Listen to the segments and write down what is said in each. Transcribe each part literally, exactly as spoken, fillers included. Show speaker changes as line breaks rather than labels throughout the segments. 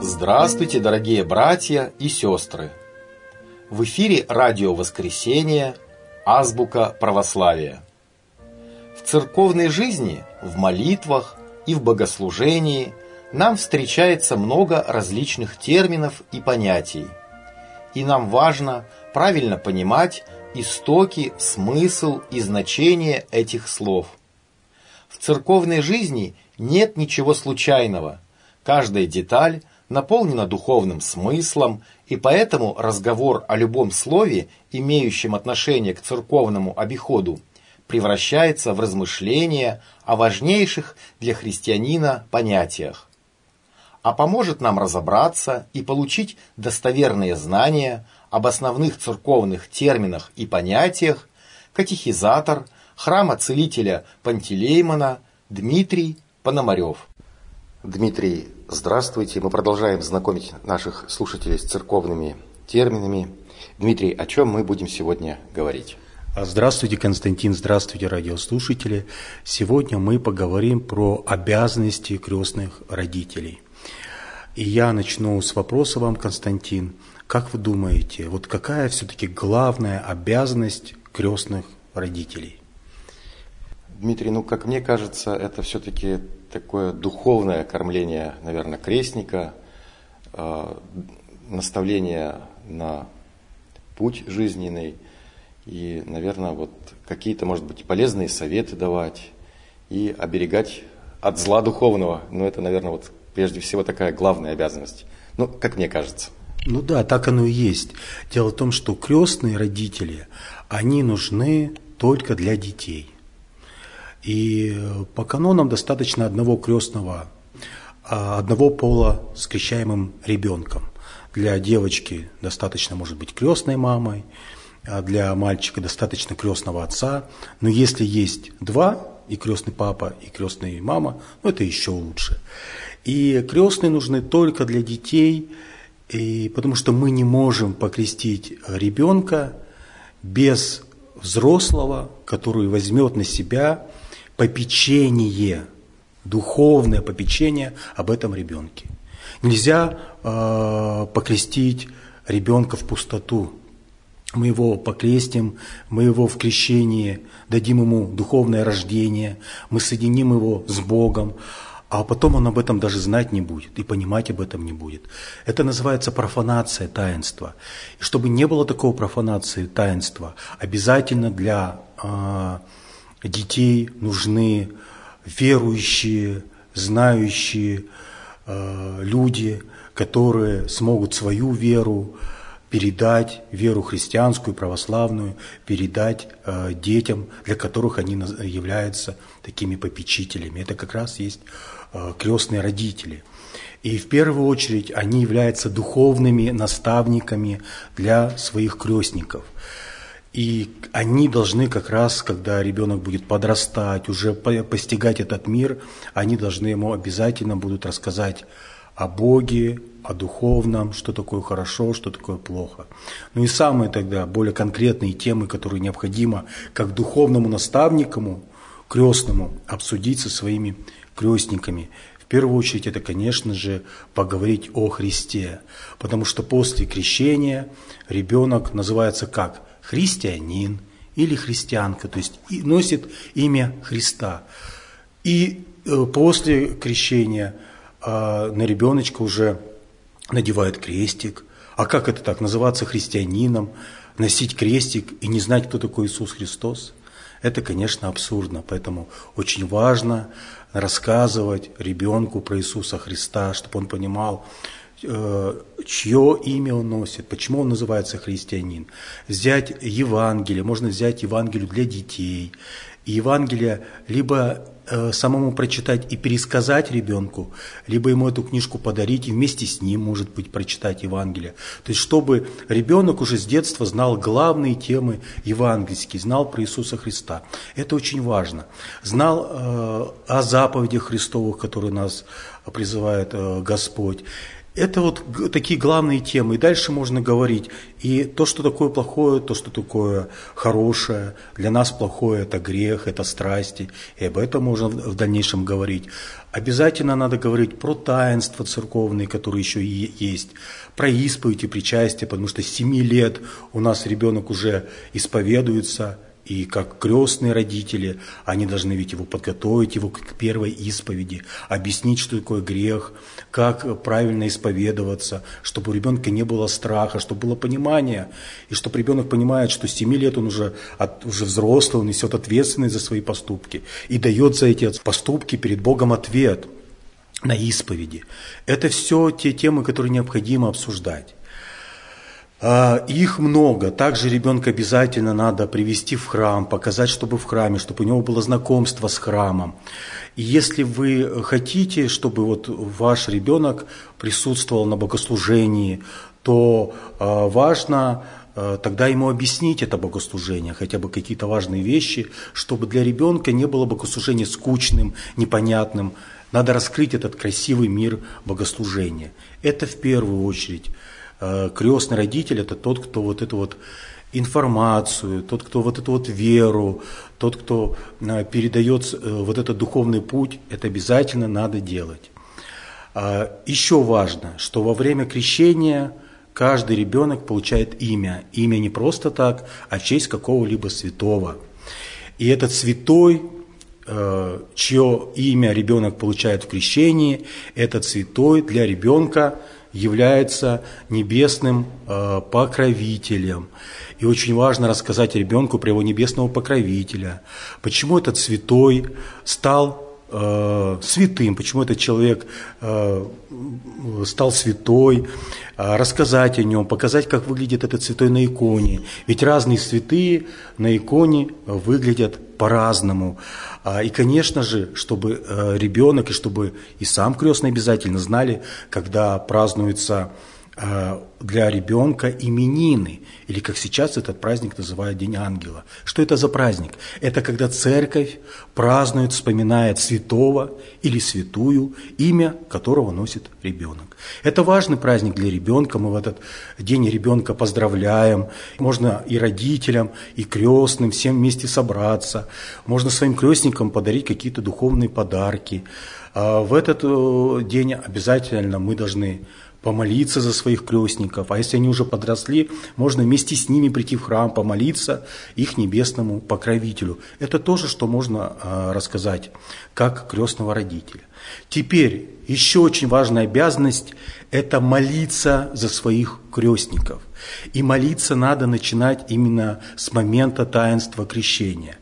Здравствуйте, дорогие братья и сестры! В эфире радио «Воскресение», азбука православия. В церковной жизни, в молитвах и в богослужении нам встречается много различных терминов и понятий. И нам важно правильно понимать истоки, смысл и значение этих слов. В церковной жизни нет ничего случайного. Каждая деталь наполнена духовным смыслом, и поэтому разговор о любом слове, имеющем отношение к церковному обиходу, превращается в размышления о важнейших для христианина понятиях. А поможет нам разобраться и получить достоверные знания об основных церковных терминах и понятиях катехизатор храма целителя Пантелеймона Дмитрий Пономарев.
Дмитрий, здравствуйте. Мы продолжаем знакомить наших слушателей с церковными терминами. Дмитрий, о чем мы будем сегодня говорить?
Здравствуйте, Константин, здравствуйте, радиослушатели. Сегодня мы поговорим про обязанности крестных родителей. И я начну с вопроса вам, Константин. Как вы думаете, вот какая все-таки главная обязанность крестных родителей?
Дмитрий, ну, как мне кажется, это все-таки такое духовное кормление, наверное, крестника, э, наставление на путь жизненный и, наверное, вот какие-то, может быть, полезные советы давать и оберегать от зла духовного. Но это, наверное, вот прежде всего такая главная обязанность. Ну, как мне кажется.
Ну да, так оно и есть. Дело в том, что крестные родители, они нужны только для детей. И по канонам достаточно одного крестного, одного пола с крещаемым ребенком. Для девочки достаточно, может быть, крестной мамой, а для мальчика достаточно крестного отца. Но если есть два, и крестный папа, и крестная мама, ну это еще лучше. И крестные нужны только для детей, и потому что мы не можем покрестить ребенка без взрослого, который возьмет на себя попечение, духовное попечение об этом ребенке. Нельзя э, покрестить ребенка в пустоту. Мы его покрестим, мы его в крещении дадим ему духовное рождение, мы соединим его с Богом, а потом он об этом даже знать не будет и понимать об этом не будет. Это называется профанация таинства. И чтобы не было такого профанации таинства, обязательно для э, детей нужны верующие, знающие э, люди, которые смогут свою веру передать, веру христианскую, православную, передать э, детям, для которых они являются такими попечителями. Это как раз есть э, крестные родители. И в первую очередь они являются духовными наставниками для своих крестников. И они должны как раз, когда ребенок будет подрастать, уже постигать этот мир, они должны ему обязательно будут рассказать о Боге, о духовном, что такое хорошо, что такое плохо. Ну и самые тогда более конкретные темы, которые необходимо как духовному наставнику, крестному, обсудить со своими крестниками. В первую очередь это, конечно же, поговорить о Христе, потому что после крещения ребенок называется как? Христианин или христианка, то есть носит имя Христа. И после крещения на ребеночка уже надевают крестик. А как это так, называться христианином, носить крестик и не знать, кто такой Иисус Христос? Это, конечно, абсурдно. Поэтому очень важно рассказывать ребенку про Иисуса Христа, чтобы он понимал, чье имя он носит, почему он называется христианин. Взять Евангелие, можно взять Евангелие для детей. И Евангелие либо э, самому прочитать и пересказать ребенку, либо ему эту книжку подарить и вместе с ним, может быть, прочитать Евангелие. То есть, чтобы ребенок уже с детства знал главные темы евангельские, знал про Иисуса Христа. Это очень важно. Знал э, о заповедях Христовых, которые нас призывает э, Господь. Это вот такие главные темы. И дальше можно говорить и то, что такое плохое, то, что такое хорошее. Для нас плохое – это грех, это страсти. И об этом можно в дальнейшем говорить. Обязательно надо говорить про таинства церковные, которые еще и есть. Про исповедь и причастие, потому что с семи лет у нас ребенок уже исповедуется. И как крестные родители, они должны ведь его подготовить, его к первой исповеди, объяснить, что такое грех, как правильно исповедоваться, чтобы у ребенка не было страха, чтобы было понимание, и чтобы ребенок понимает, что с семи лет он уже, от, уже взрослый, он несет ответственность за свои поступки и дает за эти поступки перед Богом ответ на исповеди. Это все те темы, которые необходимо обсуждать. Их много. Также ребенка обязательно надо привести в храм, показать, чтобы в храме, чтобы у него было знакомство с храмом. И если вы хотите, чтобы вот ваш ребенок присутствовал на богослужении, то важно тогда ему объяснить это богослужение, хотя бы какие-то важные вещи, чтобы для ребенка не было богослужения скучным, непонятным. Надо раскрыть этот красивый мир богослужения. Это в первую очередь. Крестный родитель – это тот, кто вот эту вот информацию, тот, кто вот эту вот веру, тот, кто передает вот этот духовный путь, это обязательно надо делать. Еще важно, что во время крещения каждый ребенок получает имя. Имя не просто так, а в честь какого-либо святого. И этот святой, чье имя ребенок получает в крещении, этот святой для ребенка является небесным э, покровителем. И очень важно рассказать ребенку про его небесного покровителя. Почему этот святой стал э, святым, почему этот человек э, стал святой, э, рассказать о нем, показать, как выглядит этот святой на иконе. Ведь разные святые на иконе выглядят по-разному. И, конечно же, чтобы ребенок и чтобы и сам крестный обязательно знали, когда празднуются для ребенка именины, или как сейчас этот праздник называют День Ангела. Что это за праздник? Это когда церковь празднует, вспоминает святого или святую, имя которого носит ребенок. Это важный праздник для ребенка, мы в этот день ребенка поздравляем. Можно и родителям, и крестным всем вместе собраться. Можно своим крестникам подарить какие-то духовные подарки. В этот день обязательно мы должны помолиться за своих крестников, а если они уже подросли, можно вместе с ними прийти в храм, помолиться их небесному покровителю. Это тоже, что можно э, рассказать как крестного родителя. Теперь еще очень важная обязанность – это молиться за своих крестников. И молиться надо начинать именно с момента таинства крещения.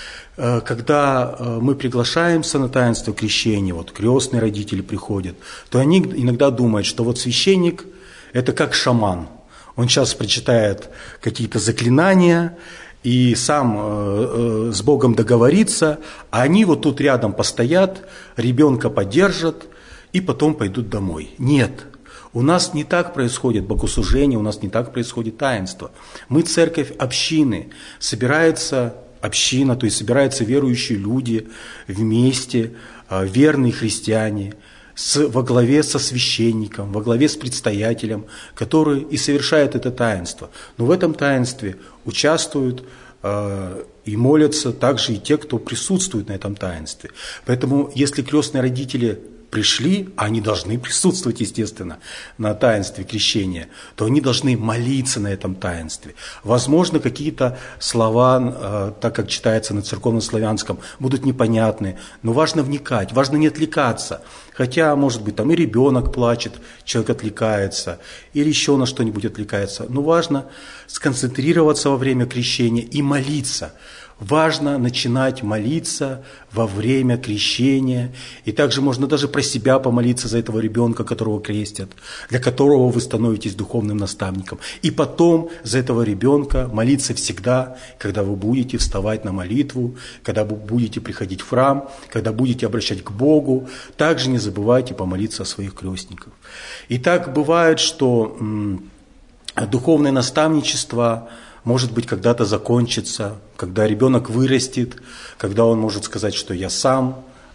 Когда мы приглашаемся на таинство крещения, вот крестные родители приходят, то они иногда думают, что вот священник – это как шаман. Он сейчас прочитает какие-то заклинания и сам э, э, с Богом договорится, а они вот тут рядом постоят, ребенка поддержат и потом пойдут домой. Нет. У нас не так происходит богослужение, у нас не так происходит таинство. Мы церковь общины, собирается община, то есть собираются верующие люди вместе, верные христиане, с, во главе со священником, во главе с предстоятелем, который и совершает это таинство. Но в этом таинстве участвуют э, и молятся также и те, кто присутствует на этом таинстве. Поэтому, если крестные родители пришли, а они должны присутствовать, естественно, на таинстве крещения, то они должны молиться на этом таинстве. Возможно, какие-то слова, так как читается на церковно-славянском, будут непонятны, но важно вникать, важно не отвлекаться. Хотя, может быть, там и ребенок плачет, человек отвлекается, или еще на что-нибудь отвлекается. Но важно сконцентрироваться во время крещения и молиться. Важно начинать молиться во время крещения. И также можно даже про себя помолиться за этого ребенка, которого крестят, для которого вы становитесь духовным наставником. И потом за этого ребенка молиться всегда, когда вы будете вставать на молитву, когда вы будете приходить в храм, когда будете обращать к Богу. Также не забывайте помолиться о своих крестниках. И так бывает, что м, духовное наставничество может быть, когда-то закончится, когда ребенок вырастет, когда он может сказать, что я сам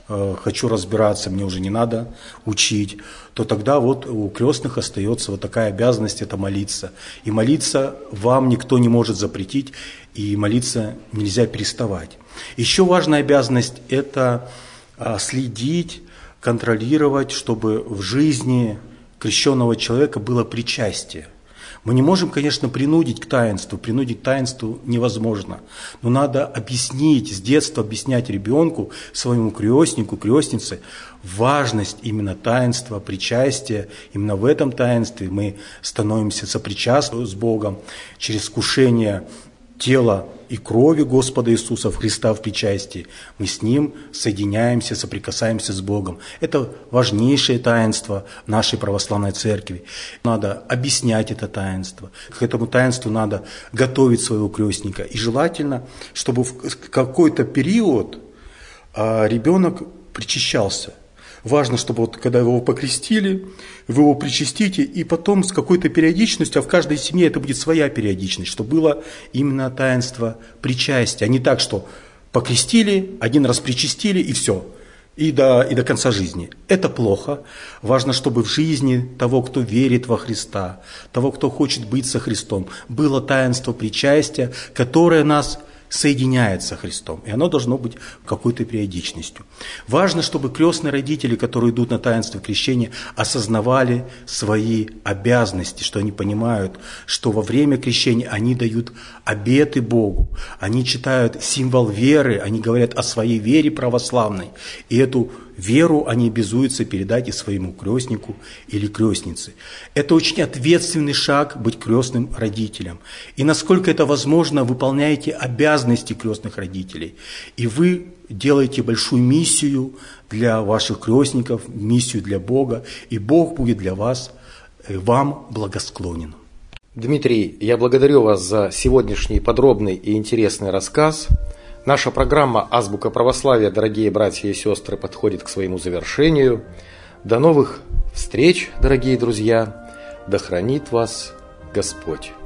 э, хочу разбираться, мне уже не надо учить, то тогда вот у крестных остается вот такая обязанность – это молиться. И молиться вам никто не может запретить, и молиться нельзя переставать. Еще важная обязанность – это э, следить, контролировать, чтобы в жизни крещенного человека было причастие. Мы не можем, конечно, принудить к таинству, принудить к таинству невозможно, но надо объяснить, с детства объяснять ребенку, своему крестнику, крестнице, важность именно таинства, причастия. Именно в этом таинстве мы становимся сопричастны с Богом через вкушение тела и крови Господа Иисуса Христа в причастии. Мы с Ним соединяемся, соприкасаемся с Богом. Это важнейшее таинство нашей православной церкви. Надо объяснять это таинство. К этому таинству надо готовить своего крестника. И желательно, чтобы в какой-то период ребенок причащался. Важно, чтобы вот когда его покрестили, вы его причастите, и потом с какой-то периодичностью, а в каждой семье это будет своя периодичность, чтобы было именно таинство причастия, а не так, что покрестили, один раз причастили и все, и до, и до конца жизни. Это плохо. Важно, чтобы в жизни того, кто верит во Христа, того, кто хочет быть со Христом, было таинство причастия, которое нас соединяет со Христом, и оно должно быть какой-то периодичностью. Важно, чтобы крестные родители, которые идут на таинство крещения, осознавали свои обязанности, что они понимают, что во время крещения они дают обеты Богу, они читают символ веры, они говорят о своей вере православной, и эту веру они обязуются передать и своему крестнику или крестнице. Это очень ответственный шаг быть крестным родителем. И насколько это возможно, выполняете обязанности крестных родителей. И вы делаете большую миссию для ваших крестников, миссию для Бога, и Бог будет для вас, вам благосклонен.
Дмитрий, я благодарю вас за сегодняшний подробный и интересный рассказ. Наша программа «Азбука православия», дорогие братья и сестры, подходит к своему завершению. До новых встреч, дорогие друзья! Да хранит вас Господь!